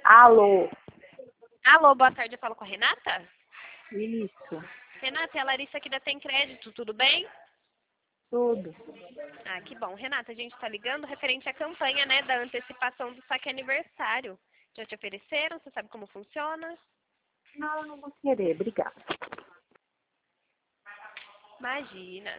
Alô? Alô, boa tarde, eu falo com a Renata? Isso, Renata, é a Larissa aqui da Tem Crédito, tudo bem? tudo. Ah, que bom. Renata, a gente está ligando referente à campanha, né, da antecipação do saque aniversário. Já te ofereceram? Você sabe como funciona? Não, não vou querer, obrigada. Imagina.